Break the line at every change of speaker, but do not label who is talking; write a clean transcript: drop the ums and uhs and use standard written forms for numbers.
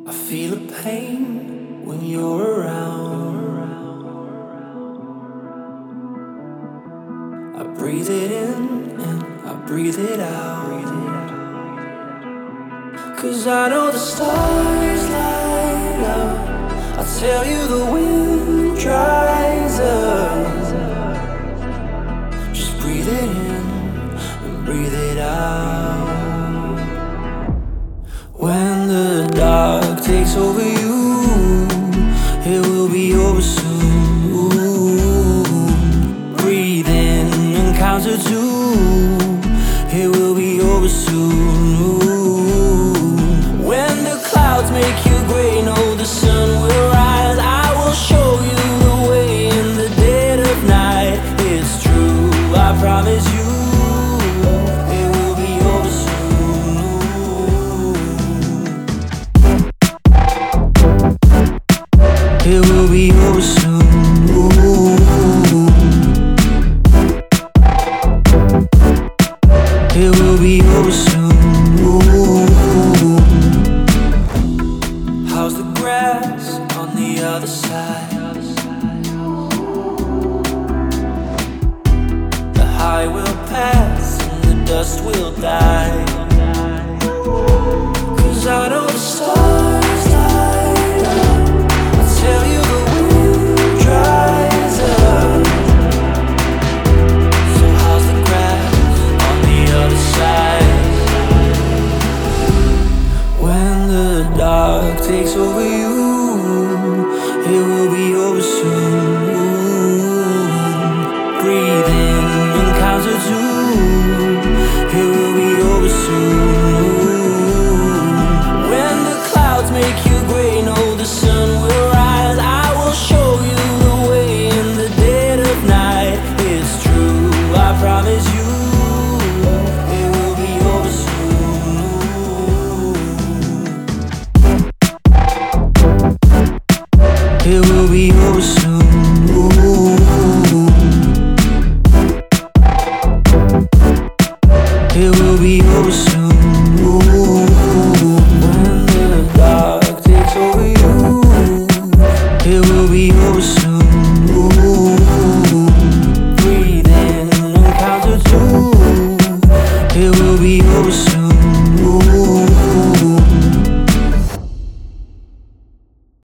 I feel a pain when you're around. I breathe it in and I breathe it out. 'Cause I know the stars light up. I tell you the wind dries up. Just breathe it in and breathe it out. When the dark takes over you, it will be over soon. Breathe in and count to two, it will be over soon. When the clouds make you gray, know the sun will rise. I will show you the way in the dead of night. It's true, I promise you. It will be over soon. It will be over soon. How's the grass on the other side? The high will pass and the dust will die. 'Cause I know the stars light up. Tell you the wind dries up. So how's the grass on the other side? When the dark takes over you,